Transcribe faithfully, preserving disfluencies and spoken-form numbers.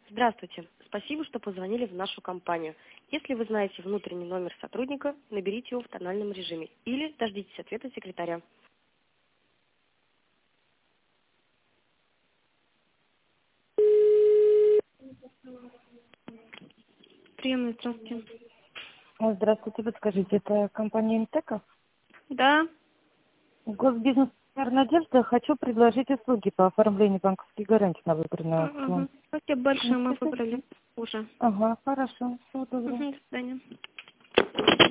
Здравствуйте. Спасибо, что позвонили в нашу компанию. Если вы знаете внутренний номер сотрудника, наберите его в тональном режиме или дождитесь ответа секретаря. Приемная, здравствуйте. О, Здравствуйте, подскажите, это компания Интека? Да. Госбизнес Надежда, хочу предложить услуги по оформлению банковских гарантий на выбранный аукцион. Угу. Спасибо большое, мы Интересно? выбрали уже. Ага, хорошо, всего доброго. Угу, до свидания.